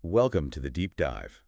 Welcome to the Deep Dive.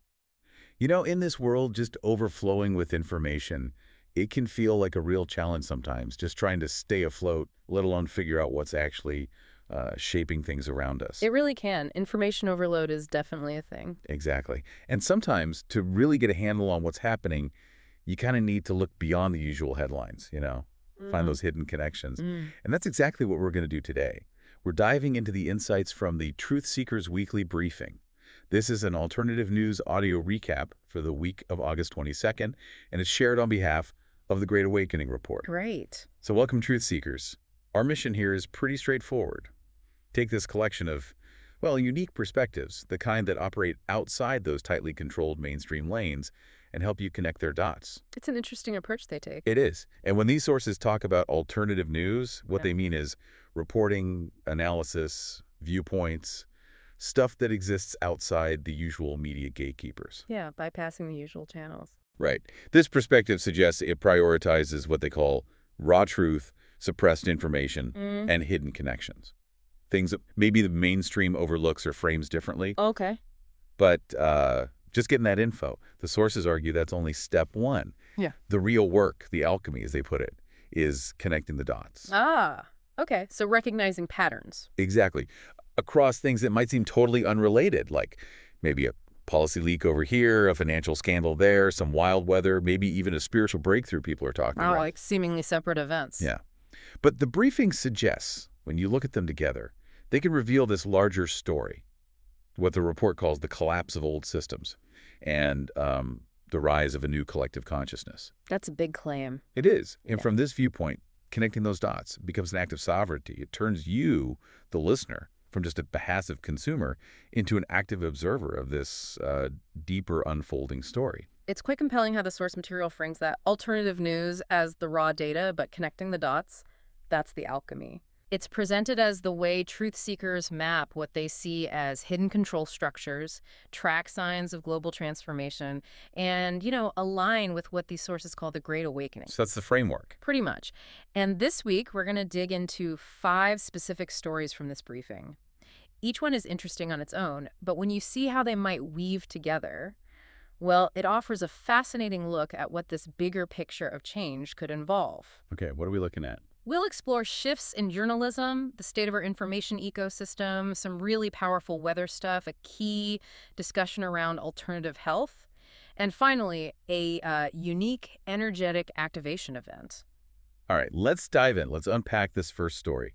In this world just overflowing with information, it can feel like a real challenge sometimes, just trying to stay afloat, let alone figure out what's actually shaping things around us. It really can. Information overload is definitely a thing. Exactly. And sometimes, to really get a handle on what's happening, you kind of need to look beyond the usual headlines, find those hidden connections. And that's exactly what we're going to do today. We're diving into the insights from the Truth Seekers Weekly Briefing. This is an alternative news audio recap for the week of August 22nd, and it's shared on behalf of the Great Awakening Report. Great. So welcome, Truth Seekers. Our mission here is pretty straightforward. Take this collection of, unique perspectives, the kind that operate outside those tightly controlled mainstream lanes, and help you connect their dots. It's an interesting approach they take. It is. And when these sources talk about alternative news, what they mean is reporting, analysis, viewpoints, stuff that exists outside the usual media gatekeepers. Yeah, bypassing the usual channels. Right. This perspective suggests it prioritizes what they call raw truth, suppressed information, and hidden connections. Things that maybe the mainstream overlooks or frames differently. Okay. But just getting that info, the sources argue that's only step one. Yeah. The real work, the alchemy, as they put it, is connecting the dots. Okay. So recognizing patterns. Exactly. Across things that might seem totally unrelated, like maybe a policy leak over here, a financial scandal there, some wild weather, maybe even a spiritual breakthrough people are talking about. Like seemingly separate events. Yeah. But the briefing suggests, when you look at them together, they can reveal this larger story, what the report calls the collapse of old systems and the rise of a new collective consciousness. That's a big claim. It is. And Yeah. from this viewpoint, connecting those dots becomes an act of sovereignty. It turns you, the listener, from just a passive consumer into an active observer of this deeper unfolding story. It's quite compelling how the source material frames that alternative news as the raw data, but connecting the dots, that's the alchemy. It's presented as the way truth seekers map what they see as hidden control structures, track signs of global transformation, and, align with what these sources call the Great Awakening. So that's the framework. Pretty much. And this week, we're going to dig into 5 specific stories from this briefing. Each one is interesting on its own, but when you see how they might weave together, well, it offers a fascinating look at what this bigger picture of change could involve. Okay, what are we looking at? We'll explore shifts in journalism, the state of our information ecosystem, some really powerful weather stuff, a key discussion around alternative health, and finally, a unique, energetic activation event. All right, let's dive in. Let's unpack this first story.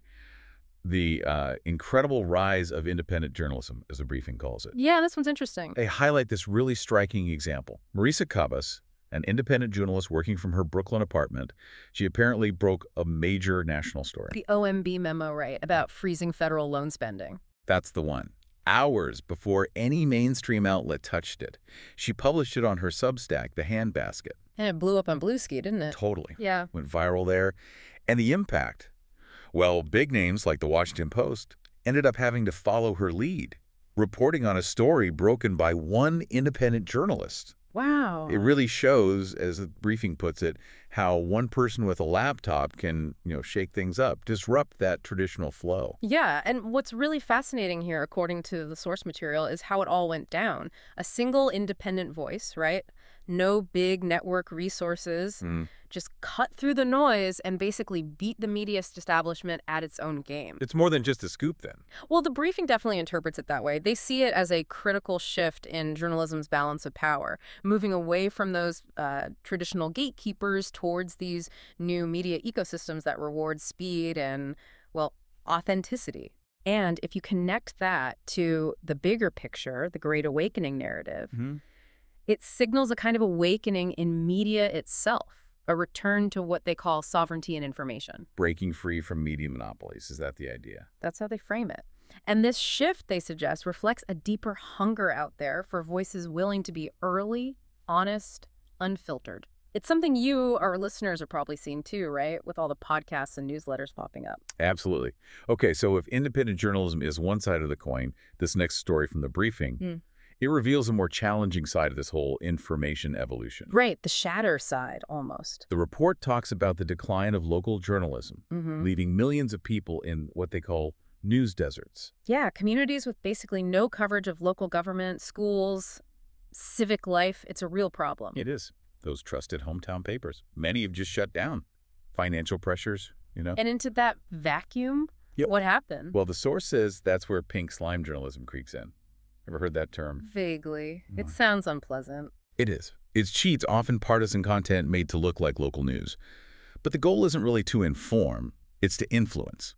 The incredible rise of independent journalism, as the briefing calls it. Yeah, this one's interesting. They highlight this really striking example. Marisa Kabas, an independent journalist working from her Brooklyn apartment, she apparently broke a major national story. The OMB memo, right, about freezing federal loan spending. That's the one. Hours before any mainstream outlet touched it. She published it on her Substack, The Handbasket. And it blew up on Bluesky, didn't it? Totally. Yeah. Went viral there. And the impact? Well, big names like the Washington Post ended up having to follow her lead, reporting on a story broken by one independent journalist. Wow. It really shows, as the briefing puts it, how one person with a laptop can, shake things up, disrupt that traditional flow. Yeah, and what's really fascinating here, according to the source material, is how it all went down. A single independent voice, right? No big network resources, just cut through the noise and basically beat the media establishment at its own game. It's more than just a scoop then. Well, the briefing definitely interprets it that way. They see it as a critical shift in journalism's balance of power, moving away from those traditional gatekeepers towards these new media ecosystems that reward speed and, authenticity. And if you connect that to the bigger picture, the Great Awakening narrative, it signals a kind of awakening in media itself, a return to what they call sovereignty and information. Breaking free from media monopolies, is that the idea? That's how they frame it. And this shift, they suggest, reflects a deeper hunger out there for voices willing to be early, honest, unfiltered. It's something you, our listeners, are probably seeing too, right? With all the podcasts and newsletters popping up. Absolutely. Okay, so if independent journalism is one side of the coin, this next story from the briefing, it reveals a more challenging side of this whole information evolution. Right, the shatter side, almost. The report talks about the decline of local journalism, leaving millions of people in what they call news deserts. Yeah, communities with basically no coverage of local government, schools, civic life. It's a real problem. It is. Those trusted hometown papers. Many have just shut down. Financial pressures, And into that vacuum, Yep. what happened? Well, the source says that's where pink slime journalism creeps in. Ever heard that term? Vaguely. It No. sounds unpleasant. It is. It's cheats, often partisan content made to look like local news. But the goal isn't really to inform, it's to influence.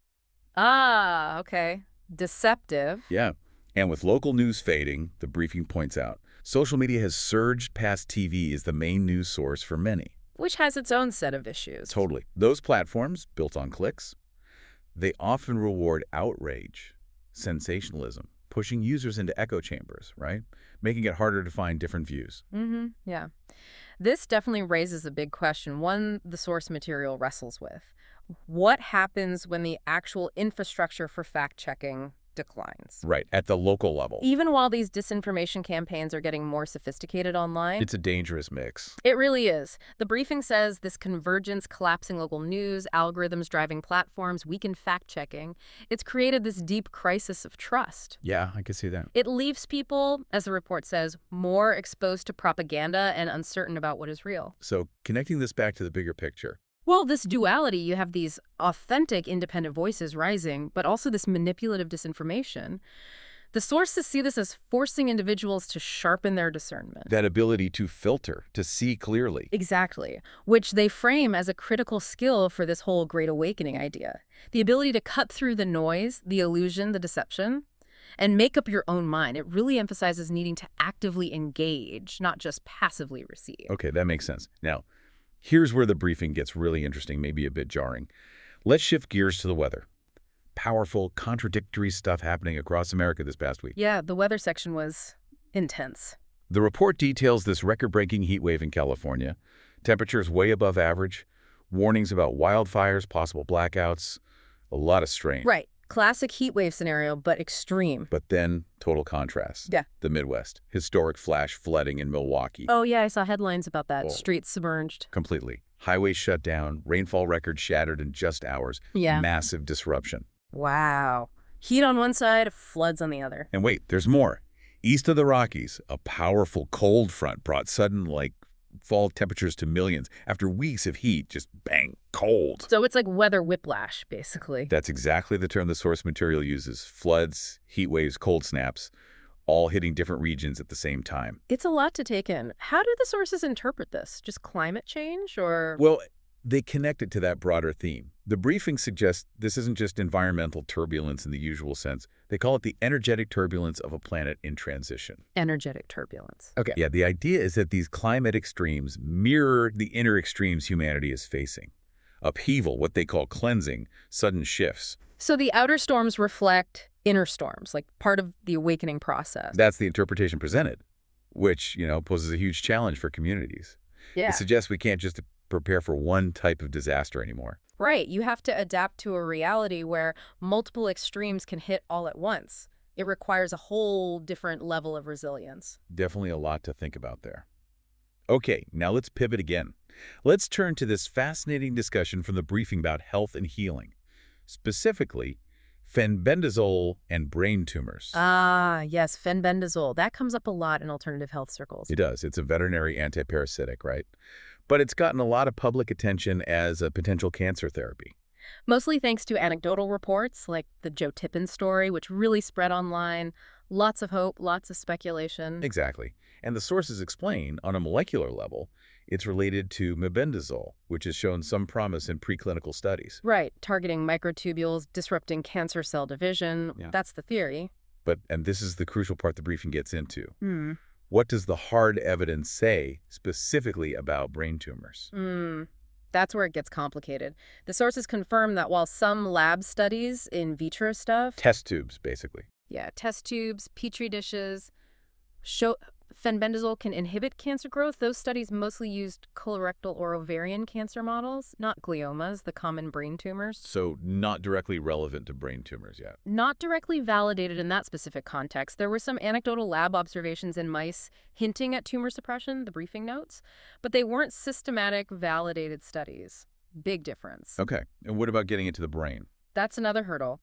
Ah, okay. Deceptive. Yeah. And with local news fading, the briefing points out, social media has surged past TV as the main news source for many. Which has its own set of issues. Totally. Those platforms, built on clicks, they often reward outrage, sensationalism, pushing users into echo chambers, right? Making it harder to find different views. Yeah. This definitely raises a big question, one the source material wrestles with. What happens when the actual infrastructure for fact-checking declines? Right, at the local level. Even while these disinformation campaigns are getting more sophisticated online, It's a dangerous mix. it really is. The briefing says this convergence, collapsing local news, algorithms driving platforms, weakened fact-checking, it's created this deep crisis of trust. Yeah, I can see that. It leaves people, as the report says, more exposed to propaganda and uncertain about what is real. So connecting this back to the bigger picture. Well, this duality, you have these authentic independent voices rising, but also this manipulative disinformation. The sources see this as forcing individuals to sharpen their discernment. That ability to filter, to see clearly. Exactly, which they frame as a critical skill for this whole Great Awakening idea. The ability to cut through the noise, the illusion, the deception, and make up your own mind. It really emphasizes needing to actively engage, not just passively receive. Okay, that makes sense. Now, here's where the briefing gets really interesting, maybe a bit jarring. Let's shift gears to the weather. Powerful, contradictory stuff happening across America this past week. Yeah, the weather section was intense. The report details this record-breaking heat wave in California, temperatures way above average, warnings about wildfires, possible blackouts, a lot of strain. Right. Classic heat wave scenario, but extreme. But then, total contrast. Yeah. The Midwest. Historic flash flooding in Milwaukee. Oh, yeah, I saw headlines about that. Oh. Streets submerged. Completely. Highways shut down, rainfall records shattered in just hours. Yeah. Massive disruption. Wow. Heat on one side, floods on the other. And wait, there's more. East of the Rockies, a powerful cold front brought sudden, fall temperatures to millions. After weeks of heat, just bang, cold. So it's like weather whiplash, basically. That's exactly the term the source material uses. Floods, heat waves, cold snaps, all hitting different regions at the same time. It's a lot to take in. How do the sources interpret this? Just climate change or... Well, they connect it to that broader theme. The briefing suggests this isn't just environmental turbulence in the usual sense. They call it the energetic turbulence of a planet in transition. energetic turbulence. Okay. Yeah, the idea is that these climate extremes mirror the inner extremes humanity is facing. Upheaval, what they call cleansing, sudden shifts. So the outer storms reflect inner storms, like part of the awakening process. That's the interpretation presented, which, poses a huge challenge for communities. Yeah. It suggests we can't just prepare for one type of disaster anymore. Right. You have to adapt to a reality where multiple extremes can hit all at once. It requires a whole different level of resilience. Definitely a lot to think about there. Okay, now let's pivot again. Let's turn to this fascinating discussion from the briefing about health and healing. Specifically, fenbendazole and brain tumors. Ah, yes, fenbendazole. That comes up a lot in alternative health circles. It does. It's a veterinary antiparasitic, right? But it's gotten a lot of public attention as a potential cancer therapy. Mostly thanks to anecdotal reports like the Joe Tippin story, which really spread online. Lots of hope, lots of speculation. Exactly. And the sources explain, on a molecular level, it's related to mebendazole, which has shown some promise in preclinical studies. Right, targeting microtubules, disrupting cancer cell division. Yeah. That's the theory. And this is the crucial part the briefing gets into. Hmm. What does the hard evidence say specifically about brain tumors? That's where it gets complicated. The sources confirm that while some lab studies, in vitro stuff, Test tubes, basically. yeah, test tubes, petri dishes, show fenbendazole can inhibit cancer growth, those studies mostly used colorectal or ovarian cancer models, not gliomas, the common brain tumors. So not directly relevant to brain tumors yet. Not directly validated in that specific context. There were some anecdotal lab observations in mice hinting at tumor suppression, the briefing notes, but they weren't systematic, validated studies. Big difference. Okay. And what about getting into the brain? That's another hurdle.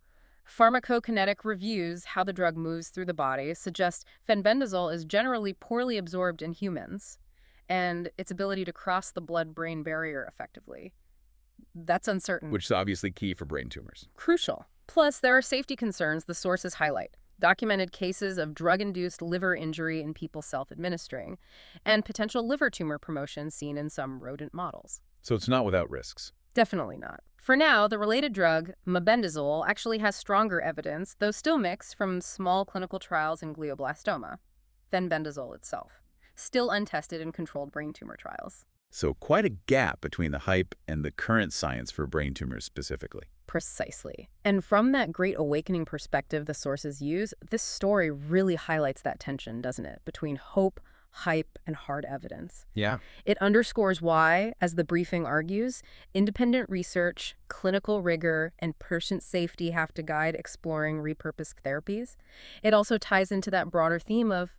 Pharmacokinetic reviews, how the drug moves through the body, suggest fenbendazole is generally poorly absorbed in humans, and its ability to cross the blood-brain barrier effectively. That's uncertain. Which is obviously key for brain tumors. Crucial. Plus, there are safety concerns the sources highlight. Documented cases of drug-induced liver injury in people self-administering, and potential liver tumor promotion seen in some rodent models. So it's not without risks. Definitely not. For now, the related drug, mebendazole, actually has stronger evidence, though still mixed, from small clinical trials in glioblastoma, than bendazole itself. Still untested in controlled brain tumor trials. So quite a gap between the hype and the current science for brain tumors specifically. Precisely. And from that great awakening perspective the sources use, this story really highlights that tension, doesn't it, between hope, hype, and hard evidence. Yeah. It underscores why, as the briefing argues, independent research, clinical rigor, and patient safety have to guide exploring repurposed therapies. It also ties into that broader theme of,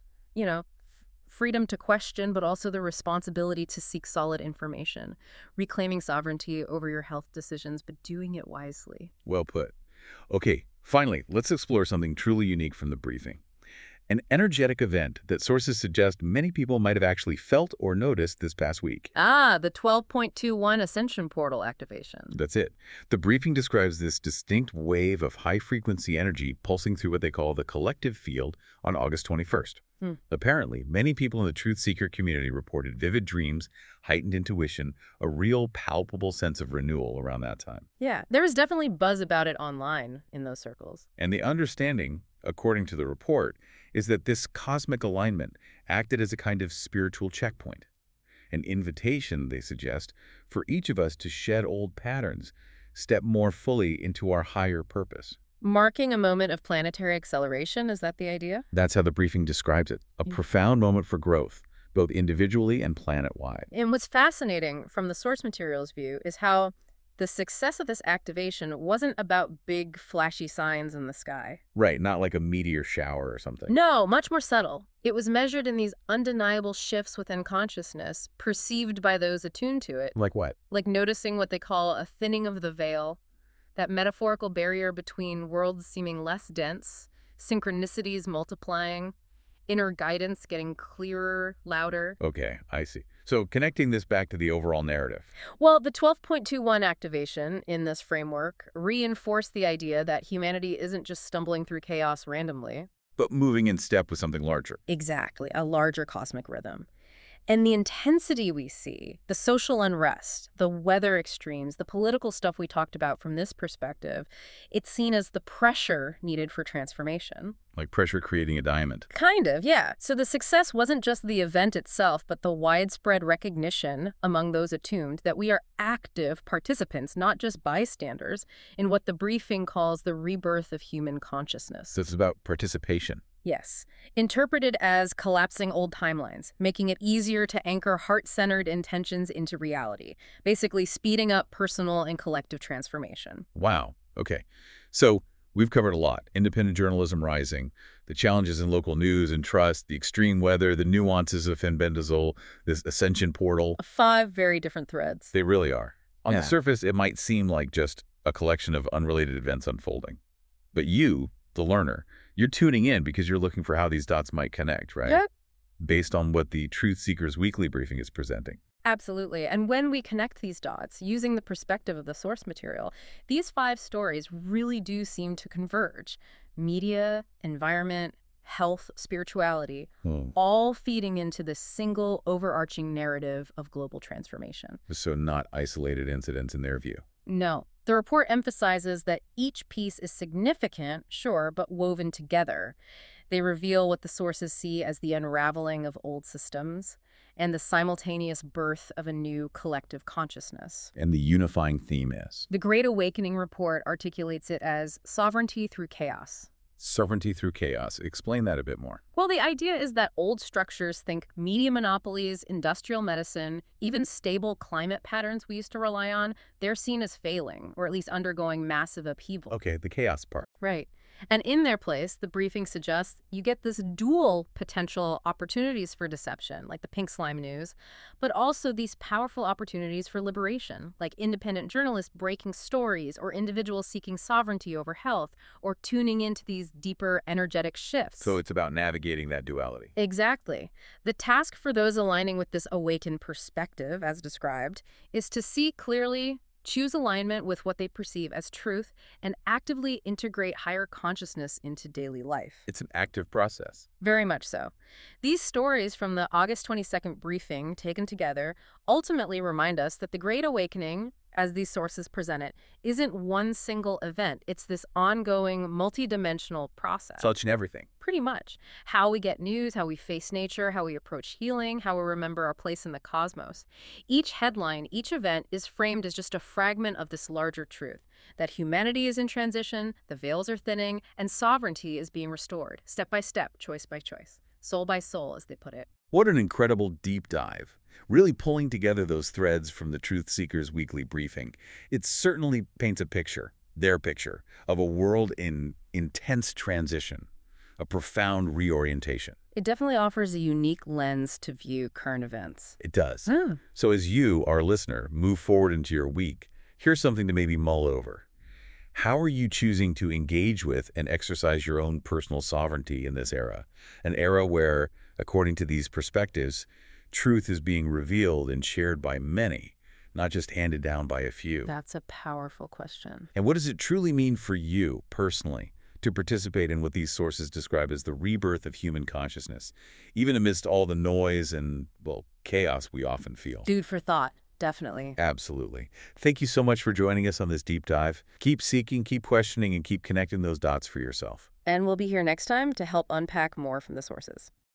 freedom to question, but also the responsibility to seek solid information, reclaiming sovereignty over your health decisions, but doing it wisely. Well put. Okay, finally, let's explore something truly unique from the briefing. An energetic event that sources suggest many people might have actually felt or noticed this past week. The 12.21 Ascension Portal activation. That's it. The briefing describes this distinct wave of high-frequency energy pulsing through what they call the collective field on August 21st. Apparently, many people in the truth seeker community reported vivid dreams, heightened intuition, a real palpable sense of renewal around that time. Yeah, there was definitely buzz about it online in those circles. And the understanding, according to the report, is that this cosmic alignment acted as a kind of spiritual checkpoint. An invitation, they suggest, for each of us to shed old patterns, step more fully into our higher purpose. Marking a moment of planetary acceleration, is that the idea? That's how the briefing describes it, a profound moment for growth, both individually and planet-wide. And what's fascinating from the source material's view is how the success of this activation wasn't about big, flashy signs in the sky. Right, not like a meteor shower or something. No, much more subtle. It was measured in these undeniable shifts within consciousness, perceived by those attuned to it. Like what? Like noticing what they call a thinning of the veil, that metaphorical barrier between worlds seeming less dense, synchronicities multiplying, inner guidance getting clearer, louder. Okay, I see. So connecting this back to the overall narrative. Well, the 12.21 activation in this framework reinforced the idea that humanity isn't just stumbling through chaos randomly. But moving in step with something larger. Exactly, a larger cosmic rhythm. And the intensity we see, the social unrest, the weather extremes, the political stuff we talked about from this perspective, it's seen as the pressure needed for transformation. Like pressure creating a diamond. Kind of, yeah. So the success wasn't just the event itself, but the widespread recognition among those attuned that we are active participants, not just bystanders, in what the briefing calls the rebirth of human consciousness. So it's about participation. Yes, interpreted as collapsing old timelines, making it easier to anchor heart-centered intentions into reality, basically speeding up personal and collective transformation. Wow. Okay. So we've covered a lot. Independent journalism rising, the challenges in local news and trust, the extreme weather, the nuances of fenbendazole, this Ascension Portal. 5 very different threads. They really are. On the surface, it might seem like just a collection of unrelated events unfolding. But you, the learner, you're tuning in because you're looking for how these dots might connect, right? Yep. Based on what the Truth Seekers Weekly briefing is presenting. Absolutely. And when we connect these dots, using the perspective of the source material, these 5 stories really do seem to converge. Media, environment, health, spirituality, all feeding into this single overarching narrative of global transformation. So not isolated incidents in their view. No. The report emphasizes that each piece is significant, sure, but woven together. They reveal what the sources see as the unraveling of old systems and the simultaneous birth of a new collective consciousness. And the unifying theme is? The Great Awakening report articulates it as sovereignty through chaos. Sovereignty through chaos. Explain that a bit more. Well, the idea is that old structures, think media monopolies, industrial medicine, even stable climate patterns we used to rely on, they're seen as failing, or at least undergoing massive upheaval. Okay, the chaos part. Right. And in their place, the briefing suggests you get this dual potential opportunities for deception, like the pink slime news, but also these powerful opportunities for liberation, like independent journalists breaking stories or individuals seeking sovereignty over health or tuning into these deeper energetic shifts. So it's about navigating that duality. Exactly. The task for those aligning with this awakened perspective, as described, is to see clearly, choose alignment with what they perceive as truth, and actively integrate higher consciousness into daily life. It's an active process. Very much so. These stories from the August 22nd briefing, taken together, ultimately remind us that the Great Awakening, as these sources present it, isn't one single event. It's this ongoing, multidimensional process. Touching everything. Pretty much. How we get news, how we face nature, how we approach healing, how we remember our place in the cosmos. Each headline, each event is framed as just a fragment of this larger truth, that humanity is in transition, the veils are thinning, and sovereignty is being restored, step by step, choice by choice, soul by soul, as they put it. What an incredible deep dive. Really pulling together those threads from the Truth Seekers weekly briefing. It certainly paints a picture, their picture, of a world in intense transition, a profound reorientation. It definitely offers a unique lens to view current events. It does. Oh. So as you, our listener, move forward into your week, here's something to maybe mull over. How are you choosing to engage with and exercise your own personal sovereignty in this era? An era where, according to these perspectives, truth is being revealed and shared by many, not just handed down by a few. That's a powerful question. And what does it truly mean for you, personally, to participate in what these sources describe as the rebirth of human consciousness, even amidst all the noise and, well, chaos we often feel? Food for thought. Definitely. Absolutely. Thank you so much for joining us on this deep dive. Keep seeking, keep questioning, and keep connecting those dots for yourself. And we'll be here next time to help unpack more from the sources.